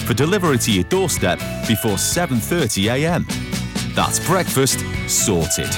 for delivery to your doorstep before 7:30 a.m. That's breakfast sorted.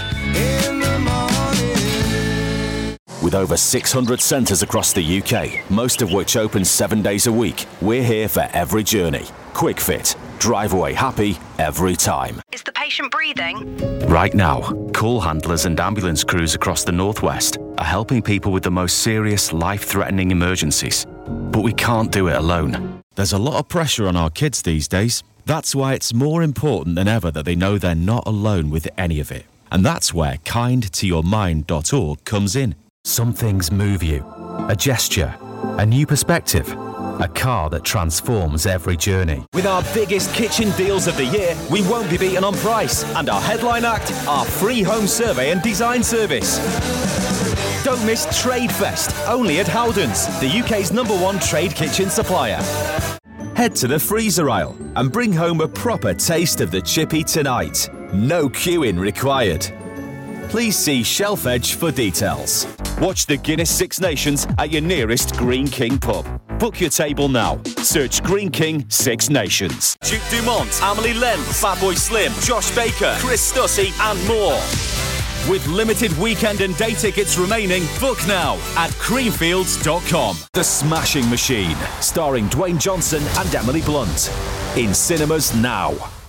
With over 600 centres across the UK, most of which open 7 days a week, we're here for every journey. Quick Fit. Drive away happy every time. Is the patient breathing? Right now, call handlers and ambulance crews across the Northwest are helping people with the most serious, life-threatening emergencies. But we can't do it alone. There's a lot of pressure on our kids these days. That's why it's more important than ever that they know they're not alone with any of it. And that's where kindtoyourmind.org comes in. Some things move you. A gesture, a new perspective, a car that transforms every journey. With our biggest kitchen deals of the year, we won't be beaten on price. And our headline act, our free home survey and design service. Don't miss Trade Fest, only at Howdens, the UK's #1 trade kitchen supplier. Head to the freezer aisle and bring home a proper taste of the chippy tonight. No queuing required. Please see Shelf Edge for details. Watch the Guinness Six Nations at your nearest Green King pub. Book your table now. Search Green King Six Nations. Duke Dumont, Amelie Lenz, Fatboy Slim, Josh Baker, Chris Stussy and more. With limited weekend and day tickets remaining, book now at creamfields.com. The Smashing Machine, starring Dwayne Johnson and Emily Blunt. In cinemas now.